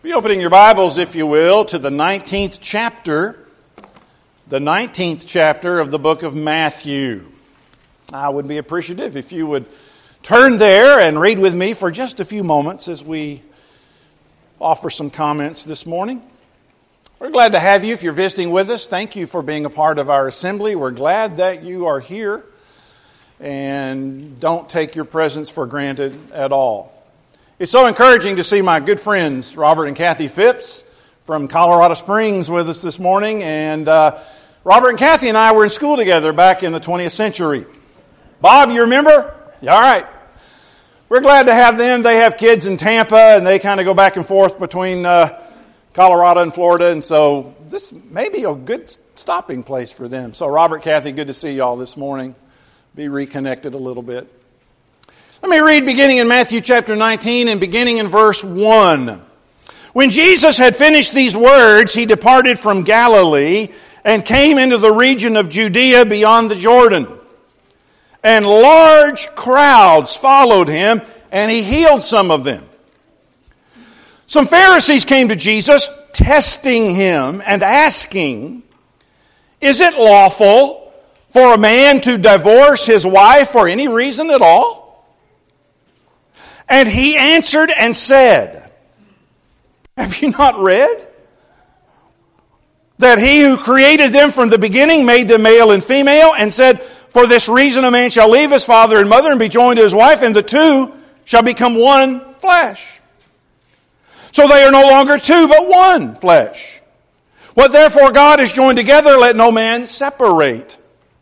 Be opening your Bibles, if you will, to the 19th chapter of the book of Matthew. I would be appreciative if you would turn there and read with me for just a few moments as we offer some comments this morning. We're glad to have you if you're visiting with us. Thank you for being a part of our assembly. We're glad that you are here, and don't take your presence for granted at all. It's so encouraging to see my good friends, Robert and Kathy Phipps from Colorado Springs with us this morning. And Robert and Kathy and I were in school together back in the 20th century. Bob, you remember? Yeah, all right. We're glad to have them. They have kids in Tampa, and they kind of go back and forth between Colorado and Florida. And so this may be a good stopping place for them. So Robert, Kathy, good to see you all this morning. Be reconnected a little bit. Let me read beginning in Matthew chapter 19 and beginning in verse 1. When Jesus had finished these words, he departed from Galilee and came into the region of Judea beyond the Jordan. And large crowds followed him, and he healed some of them. Some Pharisees came to Jesus, testing him and asking, "Is it lawful for a man to divorce his wife for any reason at all?" And he answered and said, "Have you not read that he who created them from the beginning made them male and female, and said, 'For this reason a man shall leave his father and mother and be joined to his wife, and the two shall become one flesh. So they are no longer two, but one flesh. What therefore God has joined together, let no man separate.'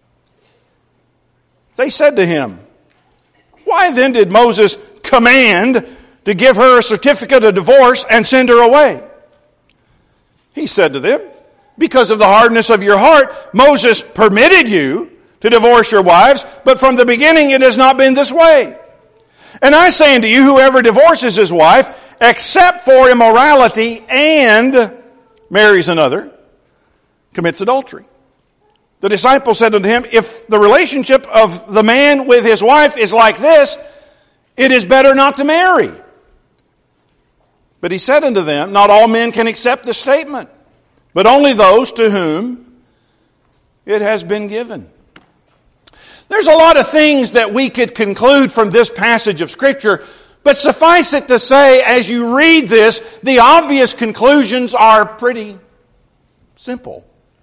They said to him, 'Why then did Moses command to give her a certificate of divorce and send her away?' He said to them, 'Because of the hardness of your heart, Moses permitted you to divorce your wives, but from the beginning it has not been this way. And I say unto you, whoever divorces his wife, except for immorality, and marries another, commits adultery.' The disciples said unto him, 'If the relationship of the man with his wife is like this, it is better not to marry.' But he said unto them, 'Not all men can accept this statement, but only those to whom it has been given.'" There's a lot of things that we could conclude from this passage of Scripture, but suffice it to say, as you read this, the obvious conclusions are pretty simple.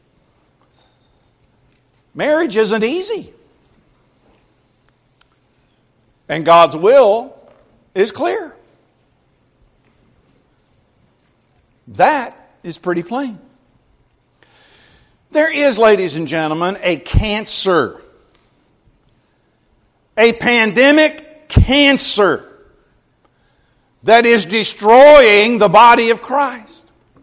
Marriage isn't easy. And God's will is clear. That is pretty plain. There is, ladies and gentlemen, a cancer. A pandemic cancer that is destroying the body of Christ.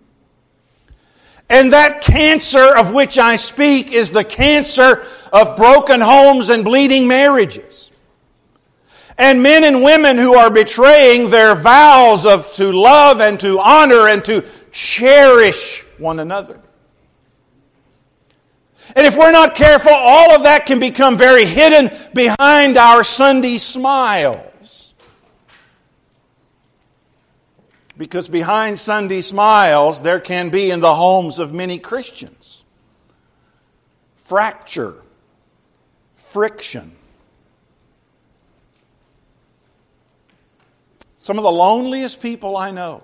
And that cancer of which I speak is the cancer of broken homes and bleeding marriages. And men and women who are betraying their vows to love and to honor and to cherish one another. And if we're not careful, all of that can become very hidden behind our Sunday smiles. Because behind Sunday smiles, there can be in the homes of many Christians fracture, friction. Some of the loneliest people I know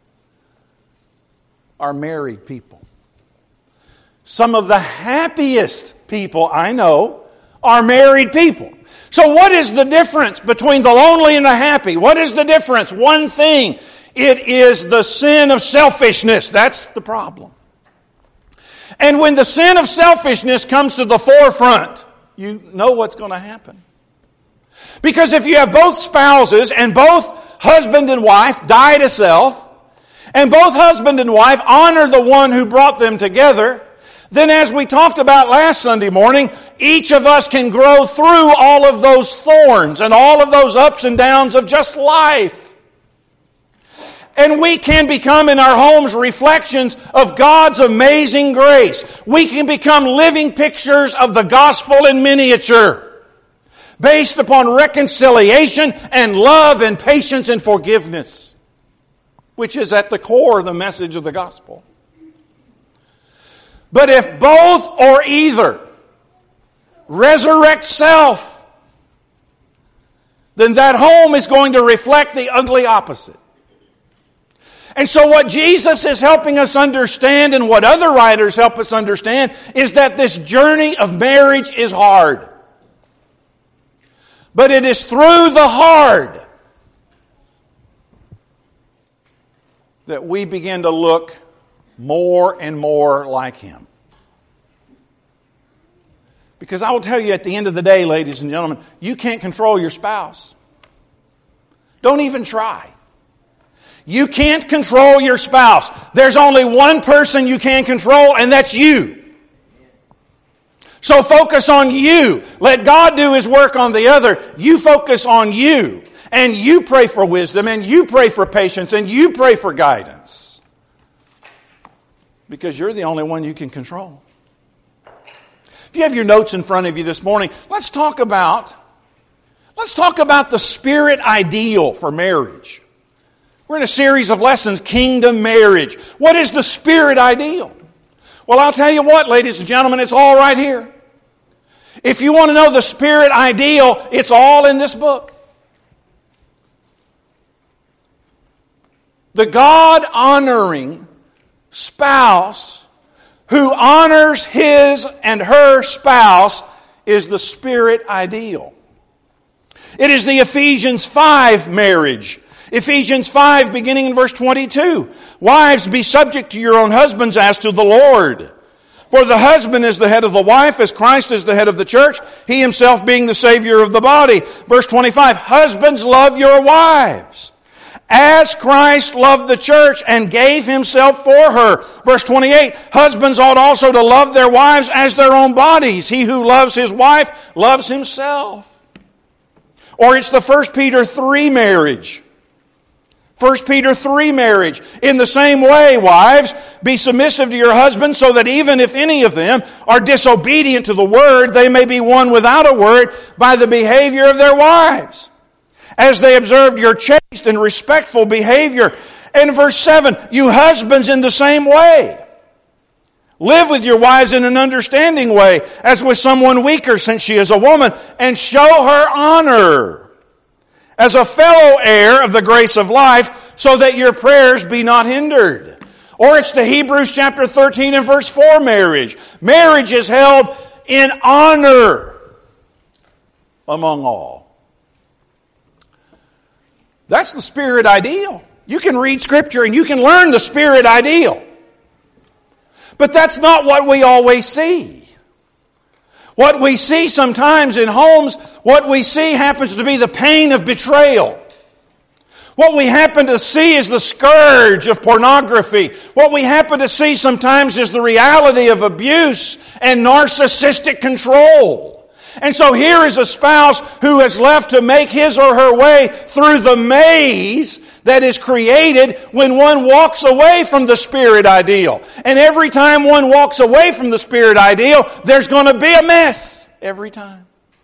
are married people. Some of the happiest people I know are married people. So what is the difference between the lonely and the happy? What is the difference? One thing. It is the sin of selfishness. That's the problem. And when the sin of selfishness comes to the forefront, you know what's going to happen. Because if you have both spouses and both husband and wife die to self, and both husband and wife honor the one who brought them together, then as we talked about last Sunday morning, each of us can grow through all of those thorns and all of those ups and downs of just life. And we can become in our homes reflections of God's amazing grace. We can become living pictures of the gospel in miniature, based upon reconciliation and love and patience and forgiveness. which is at the core of the message of the gospel. But if both or either resurrect self, then that home is going to reflect the ugly opposite. And so what Jesus is helping us understand, and what other writers help us understand, is that this journey of marriage is hard. But it is through the hard that we begin to look more and more like Him. Because I will tell you, at the end of the day, ladies and gentlemen, you can't control your spouse. Don't even try. You can't control your spouse. There's only one person you can control, and that's you. So focus on you. Let God do His work on the other. You focus on you. And you pray for wisdom, and you pray for patience, and you pray for guidance. Because you're the only one you can control. If you have your notes in front of you this morning, let's talk about the spirit ideal for marriage. We're in a series of lessons, Kingdom Marriage. What is the spirit ideal? Well, I'll tell you what, ladies and gentlemen, it's all right here. If you want to know the spirit ideal, it's all in this book. The God-honoring spouse who honors his and her spouse is the spirit ideal. It is the Ephesians 5 marriage. Ephesians 5, beginning in verse 22. Wives, be subject to your own husbands as to the Lord. For the husband is the head of the wife, as Christ is the head of the church, He Himself being the Savior of the body. Verse 25, husbands, love your wives, as Christ loved the church and gave Himself for her. Verse 28, husbands ought also to love their wives as their own bodies. He who loves his wife loves himself. Or it's the 1 Peter 3 marriage. 1 Peter 3 marriage. In the same way, wives, be submissive to your husbands, so that even if any of them are disobedient to the word, they may be won without a word by the behavior of their wives, as they observed your chaste and respectful behavior. And verse 7, you husbands in the same way. Live with your wives in an understanding way, as with someone weaker, since she is a woman, and show her honor as a fellow heir of the grace of life, so that your prayers be not hindered. Or it's the Hebrews chapter 13 and verse 4 marriage. Marriage is held in honor among all. That's the spirit ideal. You can read Scripture and you can learn the spirit ideal. But that's not what we always see. What we see sometimes in homes, what we see happens to be the pain of betrayal. What we happen to see is the scourge of pornography. What we happen to see sometimes is the reality of abuse and narcissistic control. And so here is a spouse who has left to make his or her way through the maze that is created when one walks away from the spirit ideal. And every time one walks away from the spirit ideal, there's going to be a mess. Every time.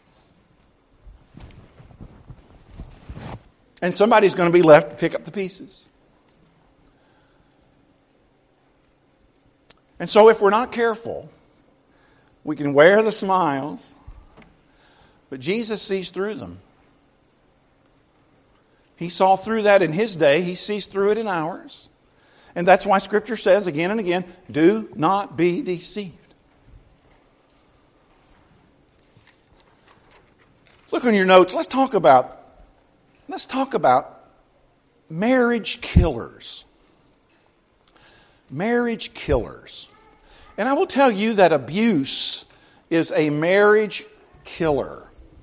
And somebody's going to be left to pick up the pieces. And so if we're not careful, we can wear the smiles, but Jesus sees through them. He saw through that in His day. He sees through it in ours. And that's why Scripture says again and again, do not be deceived. Look on your notes. Let's talk about marriage killers. Marriage killers. And I will tell you that abuse is a marriage killer.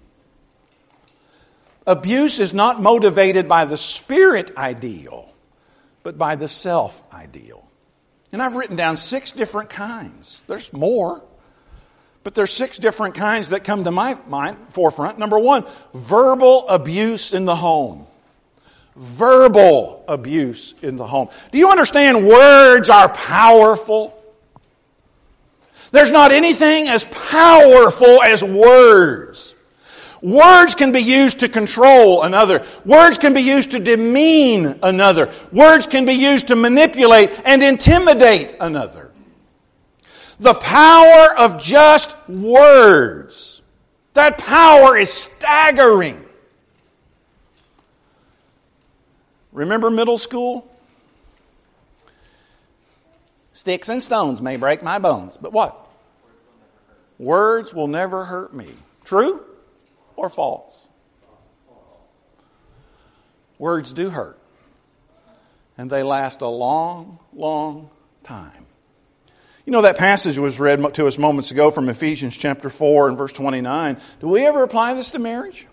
Abuse is not motivated by the spirit ideal, but by the self ideal. And I've written down 6 different kinds. There's more, but there's 6 different kinds that come to my mind, forefront. Number 1, verbal abuse in the home. Verbal abuse in the home. Do you understand words are powerful? There's not anything as powerful as words. Words can be used to control another. Words can be used to demean another. Words can be used to manipulate and intimidate another. The power of just words. That power is staggering. Remember middle school? Sticks and stones may break my bones, but what? Words will never hurt me. True or false? Words do hurt. And they last a long, long time. You know, that passage was read to us moments ago from Ephesians chapter 4 and verse 29. Do we ever apply this to marriage?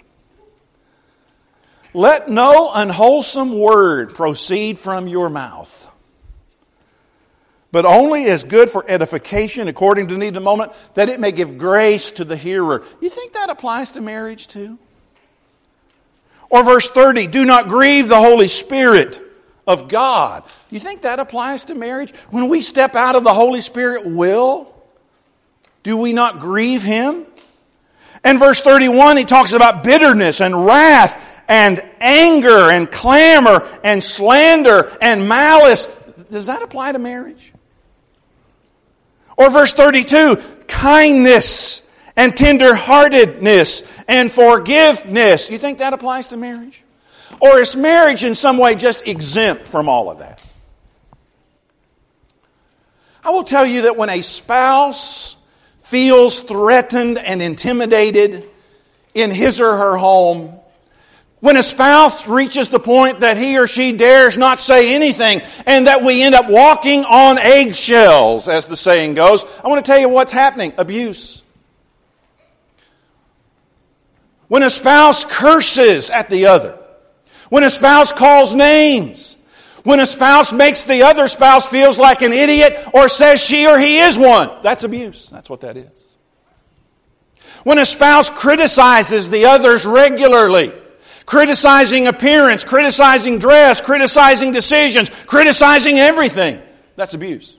Let no unwholesome word proceed from your mouth, but only as good for edification according to the need of the moment, that it may give grace to the hearer. You think that applies to marriage too? Or verse 30, do not grieve the Holy Spirit of God. You think that applies to marriage? When we step out of the Holy Spirit will, do we not grieve Him? And verse 31, he talks about bitterness and wrath and anger and clamor and slander and malice. Does that apply to marriage? Or verse 32, kindness and tenderheartedness and forgiveness. You think that applies to marriage? Or is marriage in some way just exempt from all of that? I will tell you that when a spouse feels threatened and intimidated in his or her home, when a spouse reaches the point that he or she dares not say anything and that we end up walking on eggshells, as the saying goes, I want to tell you what's happening. Abuse. When a spouse curses at the other, when a spouse calls names, when a spouse makes the other spouse feels like an idiot or says she or he is one, that's abuse. That's what that is. When a spouse criticizes the others regularly, criticizing appearance, criticizing dress, criticizing decisions, criticizing everything, that's abuse.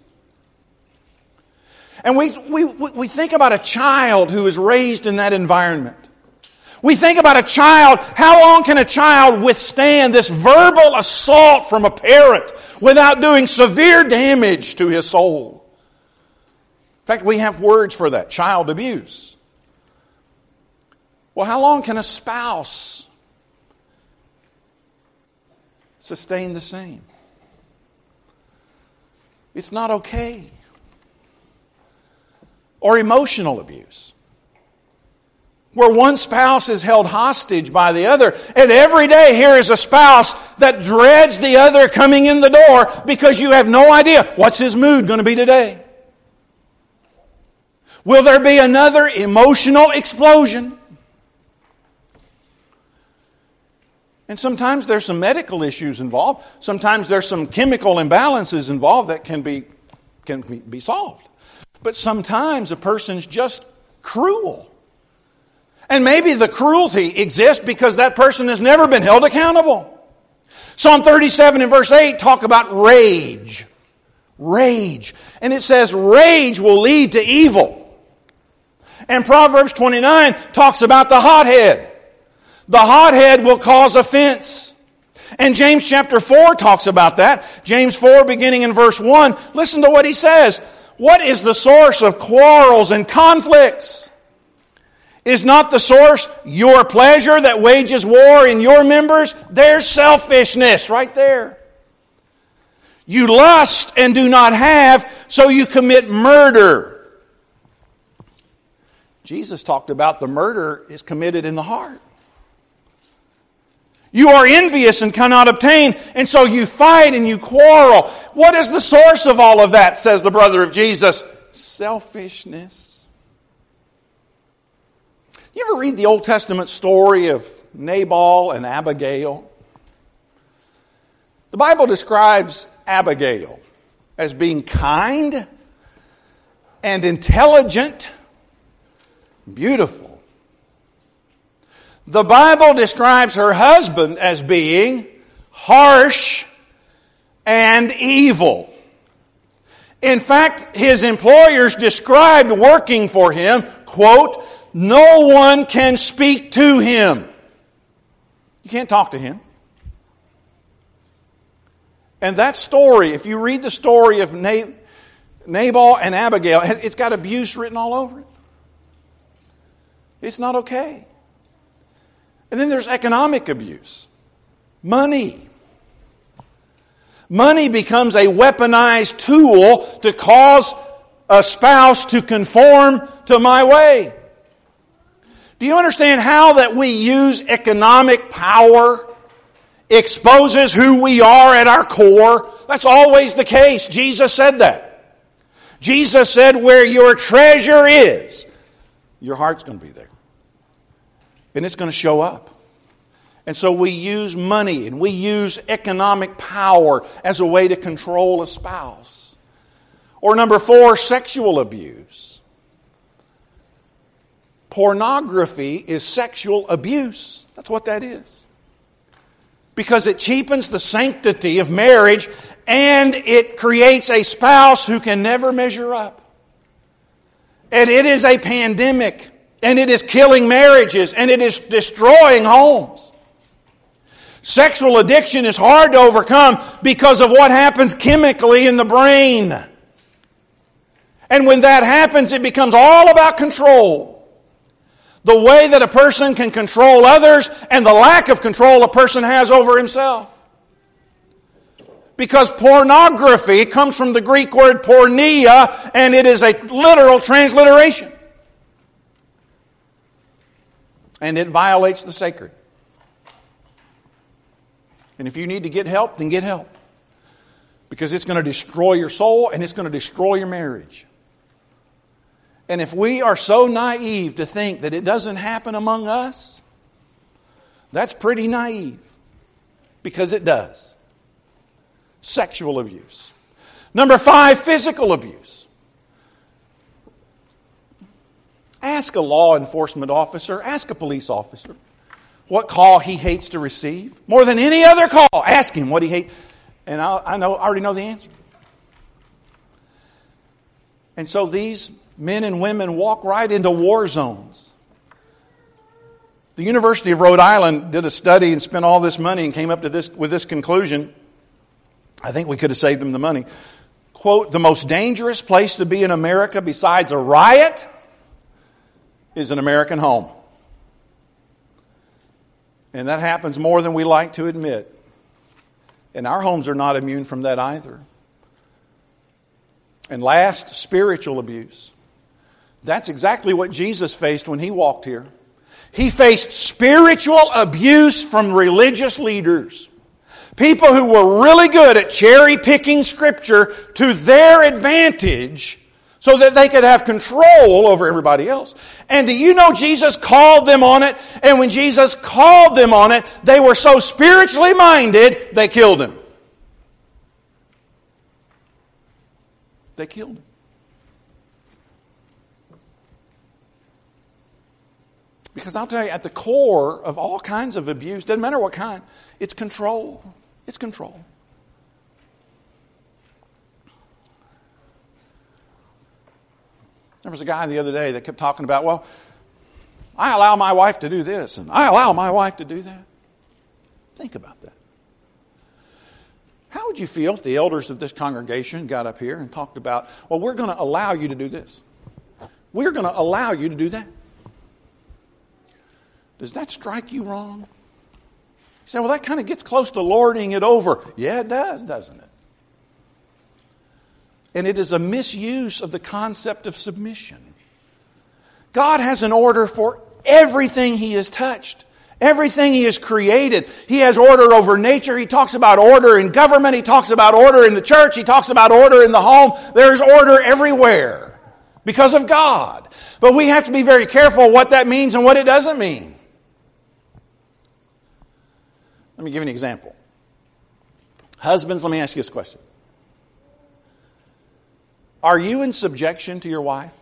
And we think about a child who is raised in that environment. We think about a child, how long can a child withstand this verbal assault from a parent without doing severe damage to his soul? In fact, we have words for that, child abuse. Well, how long can a spouse sustain the same? It's not okay. Or emotional abuse, where one spouse is held hostage by the other, and every day here is a spouse that dreads the other coming in the door because you have no idea what's his mood going to be today. Will there be another emotional explosion? And sometimes there's some medical issues involved. Sometimes there's some chemical imbalances involved that can be solved. But sometimes a person's just cruel. And maybe the cruelty exists because that person has never been held accountable. Psalm 37 and verse 8 talk about rage. Rage. And it says rage will lead to evil. And Proverbs 29 talks about the hothead. The hothead will cause offense. And James chapter 4 talks about that. James 4 beginning in verse 1. Listen to what he says. What is the source of quarrels and conflicts? Is not the source your pleasure that wages war in your members? There's selfishness right there. You lust and do not have, so you commit murder. Jesus talked about the murder is committed in the heart. You are envious and cannot obtain, and so you fight and you quarrel. What is the source of all of that, says the brother of Jesus? Selfishness. You ever read the Old Testament story of Nabal and Abigail? The Bible describes Abigail as being kind and intelligent, beautiful. The Bible describes her husband as being harsh and evil. In fact, his employers described working for him, quote, no one can speak to him. You can't talk to him. And that story, if you read the story of Nabal and Abigail, it's got abuse written all over it. It's not okay. And then there's economic abuse. Money. Money becomes a weaponized tool to cause a spouse to conform to my way. Do you understand how that we use economic power exposes who we are at our core? That's always the case. Jesus said that. Jesus said, where your treasure is, your heart's going to be there. And it's going to show up. And so we use money and we use economic power as a way to control a spouse. Or number 4, sexual abuse. Pornography is sexual abuse. That's what that is. Because it cheapens the sanctity of marriage and it creates a spouse who can never measure up. And it is a pandemic. And it is killing marriages. And it is destroying homes. Sexual addiction is hard to overcome because of what happens chemically in the brain. And when that happens, it becomes all about control. The way that a person can control others and the lack of control a person has over himself. Because pornography comes from the Greek word porneia, and it is a literal transliteration. And it violates the sacred. And if you need to get help, then get help. Because it's going to destroy your soul and it's going to destroy your marriage. And if we are so naive to think that it doesn't happen among us, that's pretty naive. Because it does. Sexual abuse. Number 5, physical abuse. Ask a law enforcement officer, ask a police officer what call he hates to receive. More than any other call, ask him what he hates. And I already know the answer. And so these men and women walk right into war zones. The University of Rhode Island did a study and spent all this money and came up to with this conclusion. I think we could have saved them the money. Quote, the most dangerous place to be in America besides a riot is an American home. And that happens more than we like to admit. And our homes are not immune from that either. And last, spiritual abuse. That's exactly what Jesus faced when He walked here. He faced spiritual abuse from religious leaders. People who were really good at cherry-picking Scripture to their advantage so that they could have control over everybody else. And do you know Jesus called them on it? And when Jesus called them on it, they were so spiritually minded, they killed Him. They killed Him. Because I'll tell you, at the core of all kinds of abuse, doesn't matter what kind, it's control. It's control. There was a guy the other day that kept talking about, well, I allow my wife to do this, and I allow my wife to do that. Think about that. How would you feel if the elders of this congregation got up here and talked about, well, we're going to allow you to do this. We're going to allow you to do that. Does that strike you wrong? You say, well, that kind of gets close to lording it over. Yeah, it does, doesn't it? And it is a misuse of the concept of submission. God has an order for everything He has touched. Everything He has created. He has order over nature. He talks about order in government. He talks about order in the church. He talks about order in the home. There's order everywhere because of God. But we have to be very careful what that means and what it doesn't mean. Let me give you an example. Husbands, let me ask you this question. Are you in subjection to your wife?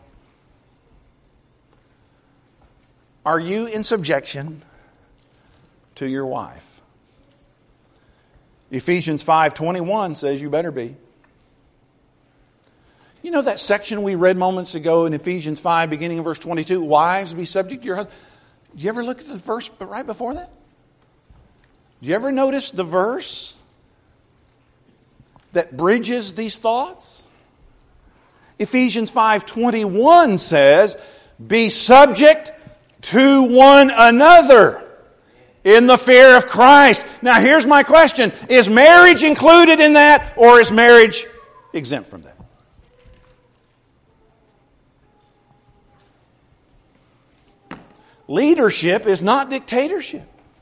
Are you in subjection to your wife? Ephesians 5:21 says you better be. You know that section we read moments ago in Ephesians 5, beginning in verse 22, wives, be subject to your husband. Did you ever look at the verse right before that? Did you ever notice the verse that bridges these thoughts? Ephesians 5:21 says, be subject to one another in the fear of Christ. Now here's my question. Is marriage included in that, or is marriage exempt from that? Leadership is not dictatorship.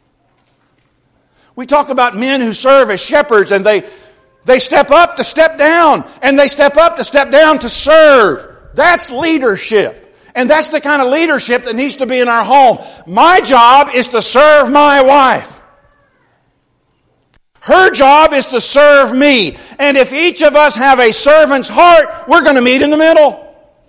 We talk about men who serve as shepherds, and they step up to step down, and they step up to step down to serve. That's leadership. And that's the kind of leadership that needs to be in our home. My job is to serve my wife. Her job is to serve me. And if each of us have a servant's heart, we're going to meet in the middle.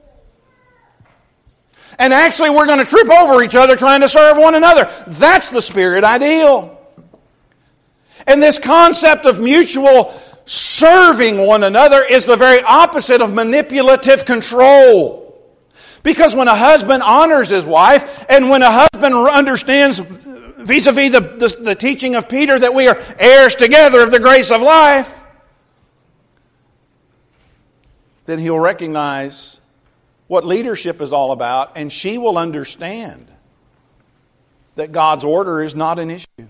And actually, we're going to trip over each other trying to serve one another. That's the spirit ideal. And this concept of mutual serving one another is the very opposite of manipulative control. Because when a husband honors his wife, and when a husband understands vis-a-vis the teaching of Peter that we are heirs together of the grace of life, then he'll recognize what leadership is all about, and she will understand that God's order is not an issue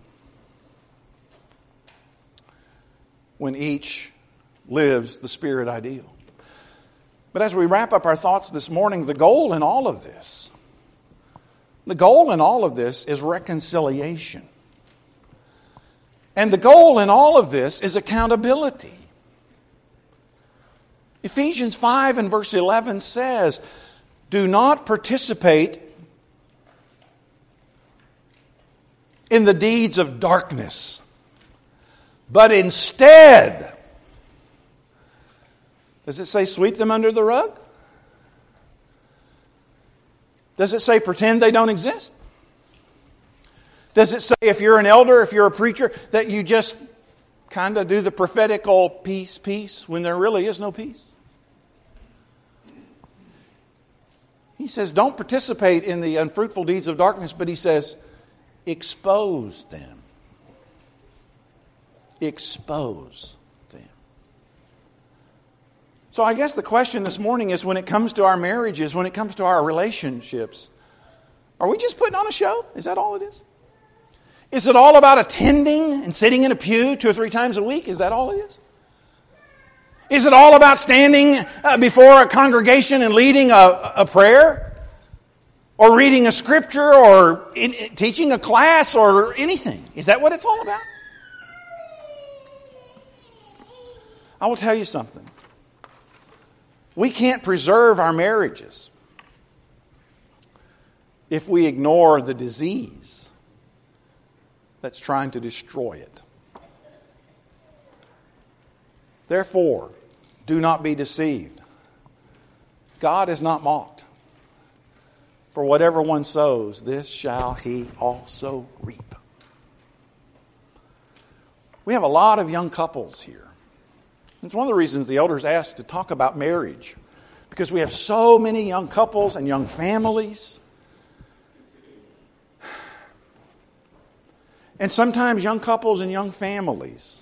when each lives the spirit ideal. But as we wrap up our thoughts this morning, the goal in all of this is reconciliation. And the goal in all of this is accountability. Ephesians 5 and verse 11 says, do not participate in the deeds of darkness, but instead, does it say sweep them under the rug? Does it say pretend they don't exist? Does it say if you're an elder, if you're a preacher, that you just kind of do the prophetical peace, when there really is no peace? He says don't participate in the unfruitful deeds of darkness, but he says expose them. Expose them. So I guess the question this morning is, when it comes to our marriages, when it comes to our relationships, are we just putting on a show? Is that all it is? Is it all about attending and sitting in a pew 2 or 3 times a week? Is that all it is? Is it all about standing before a congregation and leading a prayer? Or reading a scripture? Or teaching a class? Or anything? Is that what it's all about? I will tell you something. We can't preserve our marriages if we ignore the disease that's trying to destroy it. Therefore, do not be deceived. God is not mocked. For whatever one sows, this shall he also reap. We have a lot of young couples here. It's one of the reasons the elders asked to talk about marriage, because we have so many young couples and young families. And sometimes young couples and young families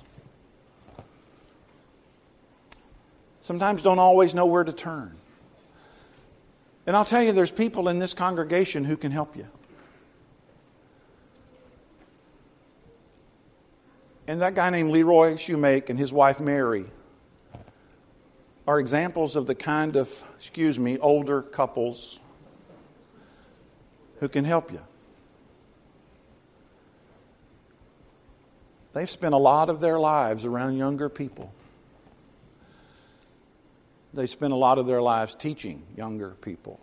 sometimes don't always know where to turn. And I'll tell you, there's people in this congregation who can help you. And that guy named Leroy Shoemake and his wife Mary are examples of the kind of, older couples who can help you. They've spent a lot of their lives around younger people. They spend a lot of their lives teaching younger people.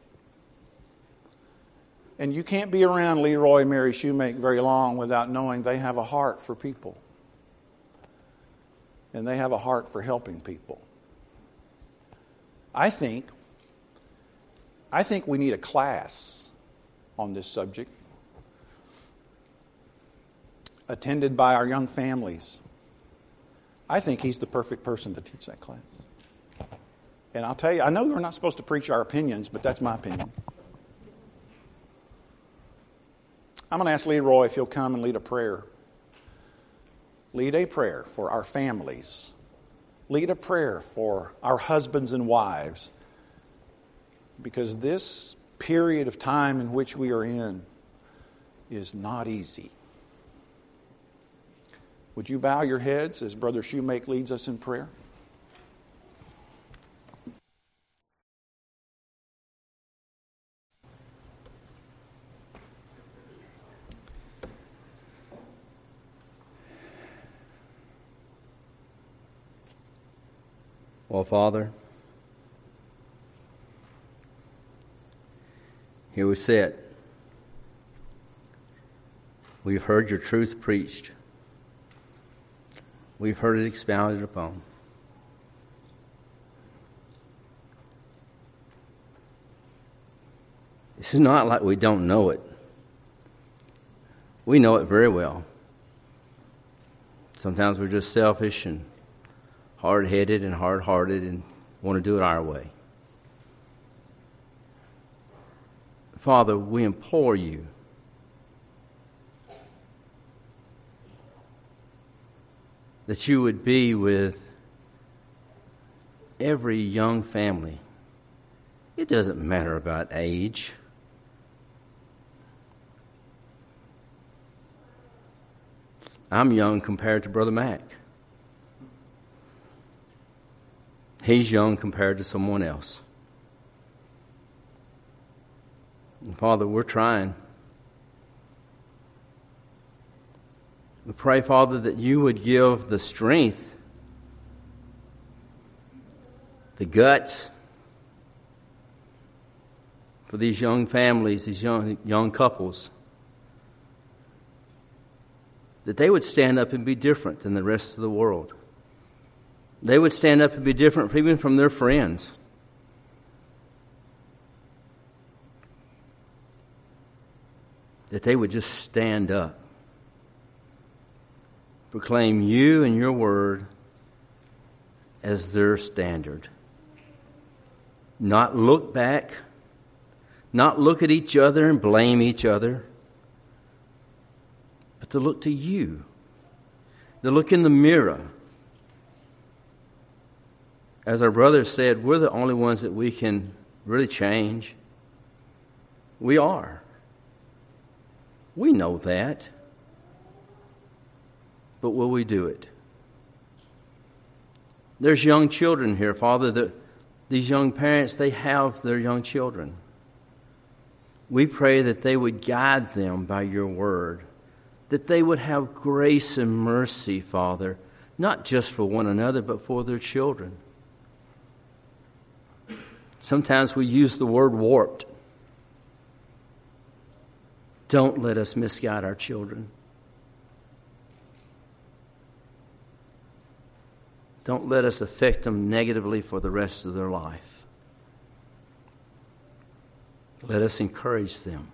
And you can't be around Leroy and Mary Shoemake very long without knowing they have a heart for people. And they have a heart for helping people. I think we need a class on this subject, attended by our young families. I think he's the perfect person to teach that class. And I'll tell you, I know we're not supposed to preach our opinions, but that's my opinion. I'm going to ask Leroy if he'll come and lead a prayer. Lead a prayer for our families. Lead a prayer for our husbands and wives. Because this period of time in which we are in is not easy. Would you bow your heads as Brother Shoemake leads us in prayer? Well, Father, here we sit. We've heard your truth preached. We've heard it expounded upon. This is not like we don't know it. We know it very well. Sometimes we're just selfish and hard-headed and hard-hearted and want to do it our way. Father, we implore you that you would be with every young family. It doesn't matter about age. I'm young compared to Brother Mac. He's young compared to someone else. And Father, we're trying. We pray, Father, that you would give the strength, the guts for these young families, these young couples, that they would stand up and be different than the rest of the world. They would stand up and be different even from their friends. That they would just stand up. Proclaim you and your word as their standard. Not look back. Not look at each other and blame each other. But to look to you. To look in the mirror. As our brother said, we're the only ones that we can really change. We are. We know that. But will we do it? There's young children here, Father. These young parents, they have their young children. We pray that they would guide them by your word. That they would have grace and mercy, Father, not just for one another, but for their children. Sometimes we use the word warped. Don't let us misguide our children. Don't let us affect them negatively for the rest of their life. Let us encourage them.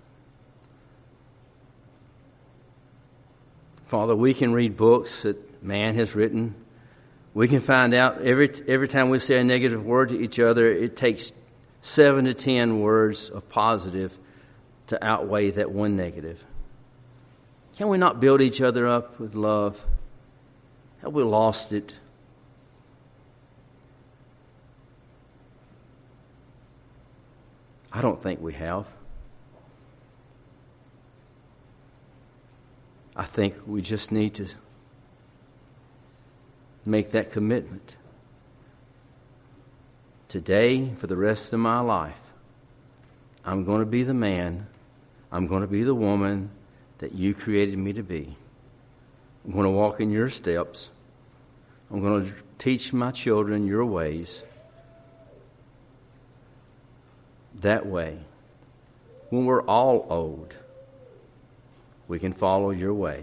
Father, we can read books that man has written. We can find out every time we say a negative word to each other, it takes 7 to 10 words of positive to outweigh that one negative. Can we not build each other up with love? Have we lost it? I don't think we have. I think we just need to make that commitment. Today, for the rest of my life, I'm going to be the man, I'm going to be the woman that you created me to be. I'm going to walk in your steps. I'm going to teach my children your ways. That way, when we're all old, we can follow your way.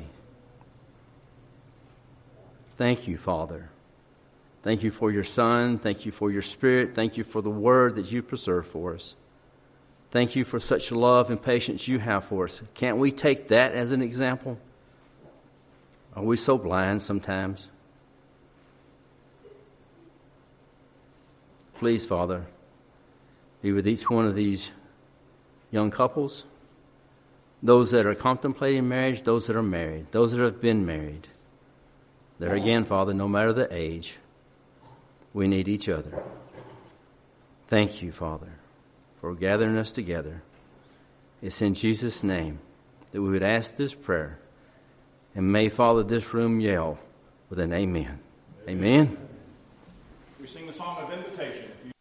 Thank you, Father. Thank you for your Son. Thank you for your Spirit. Thank you for the Word that you preserve for us. Thank you for such love and patience you have for us. Can't we take that as an example? Are we so blind sometimes? Please, Father, be with each one of these young couples, those that are contemplating marriage, those that are married, those that have been married. There again, Father, no matter the age, we need each other. Thank you, Father, for gathering us together. It's in Jesus' name that we would ask this prayer. And may, Father, this room yell with an amen. Amen. We sing the song of invitation.